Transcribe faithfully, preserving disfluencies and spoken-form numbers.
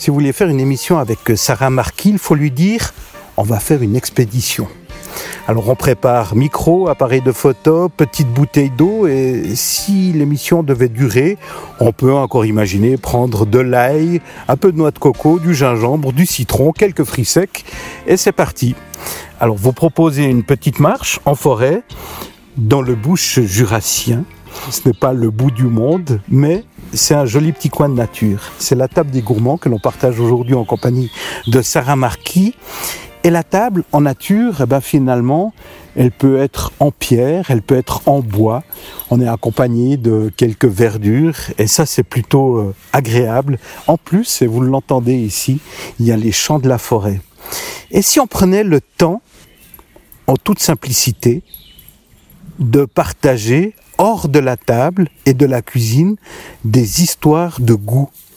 Si vous voulez faire une émission avec Sarah Marquis, il faut lui dire on va faire une expédition. Alors on prépare micro, appareil de photo, petite bouteille d'eau et si l'émission devait durer, on peut encore imaginer prendre de l'ail, un peu de noix de coco, du gingembre, du citron, quelques fruits secs et c'est parti. Alors vous proposez une petite marche en forêt dans le bush jurassien. Ce n'est pas le bout du monde, mais c'est un joli petit coin de nature. C'est la table des gourmands que l'on partage aujourd'hui en compagnie de Sarah Marquis. Et la table en nature, eh ben finalement, elle peut être en pierre, elle peut être en bois. On est accompagné de quelques verdures et ça c'est plutôt euh, agréable. En plus, et vous l'entendez ici, il y a les chants de la forêt. Et si on prenait le temps, en toute simplicité, de partager hors de la table et de la cuisine des histoires de goût.